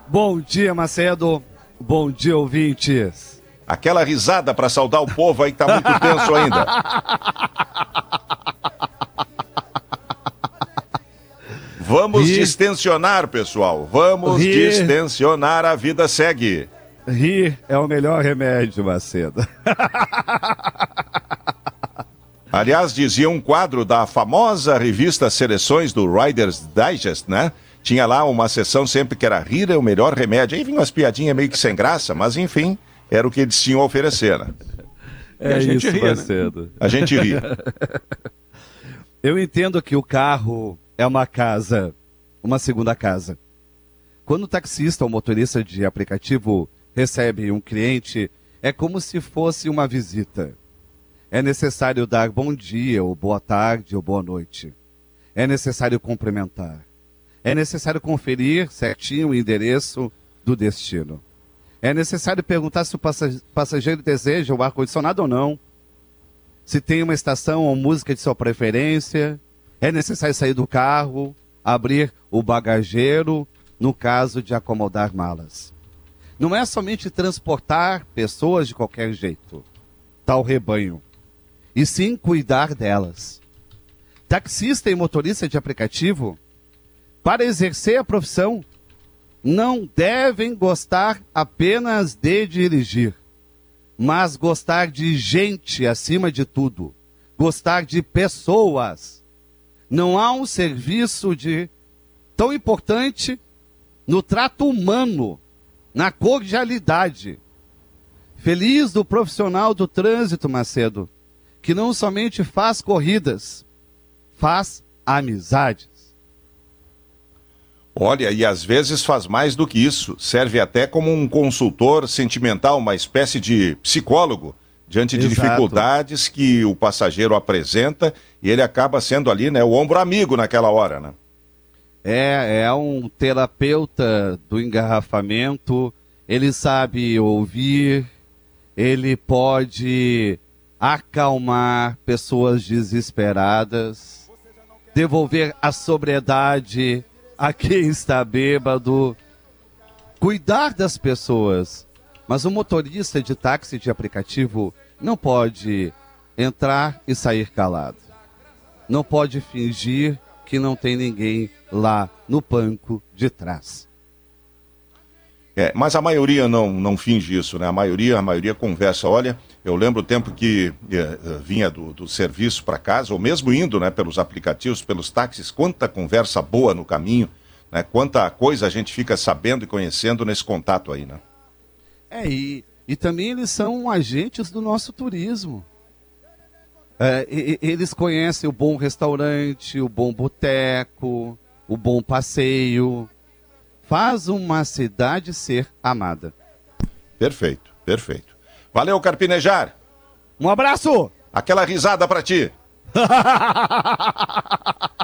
Bom dia, Macedo. Bom dia, ouvintes. Aquela risada para saudar o povo aí que tá muito tenso ainda. Vamos distensionar, pessoal. Vamos distensionar, a vida segue. Rir é o melhor remédio, Macedo. Aliás, dizia um quadro da famosa revista Seleções do Riders Digest, né? Tinha lá uma sessão sempre que era rir é o melhor remédio. Aí vinham umas piadinhas meio que sem graça, mas enfim, era o que eles tinham a oferecer, né? É a gente isso, ria, Macedo. Né? A gente ria. Eu entendo que o carro é uma casa, uma segunda casa. Quando o taxista ou motorista de aplicativo recebe um cliente, é como se fosse uma visita. É necessário dar bom dia, ou boa tarde, ou boa noite. É necessário cumprimentar. É necessário conferir certinho o endereço do destino. É necessário perguntar se o passageiro deseja o ar-condicionado ou não. Se tem uma estação ou música de sua preferência. É necessário sair do carro, abrir o bagageiro, no caso de acomodar malas. Não é somente transportar pessoas de qualquer jeito, tal rebanho, e sim cuidar delas. Taxista e motorista de aplicativo, para exercer a profissão, não devem gostar apenas de dirigir, mas gostar de gente acima de tudo, gostar de pessoas. Não há um serviço tão importante no trato humano, na cordialidade. Feliz do profissional do trânsito, Macedo, que não somente faz corridas, faz amizades. Olha, e às vezes faz mais do que isso. Serve até como um consultor sentimental, uma espécie de psicólogo, diante de dificuldades que o passageiro apresenta, e ele acaba sendo ali, né, o ombro amigo naquela hora, né? É um terapeuta do engarrafamento, ele sabe ouvir, ele pode acalmar pessoas desesperadas, devolver a sobriedade a quem está bêbado, cuidar das pessoas. Mas o motorista de táxi de aplicativo não pode entrar e sair calado. Não pode fingir que não tem ninguém lá no banco de trás. Mas a maioria não finge isso, né? A maioria conversa. Olha, eu lembro o tempo que vinha do serviço para casa, ou mesmo indo, né, pelos aplicativos, pelos táxis, quanta conversa boa no caminho, né? Quanta coisa a gente fica sabendo e conhecendo nesse contato aí, né? E também eles são agentes do nosso turismo. Eles conhecem o bom restaurante, o bom boteco, o bom passeio. Faz uma cidade ser amada. Perfeito, perfeito. Valeu, Carpinejar. Um abraço! Aquela risada pra ti.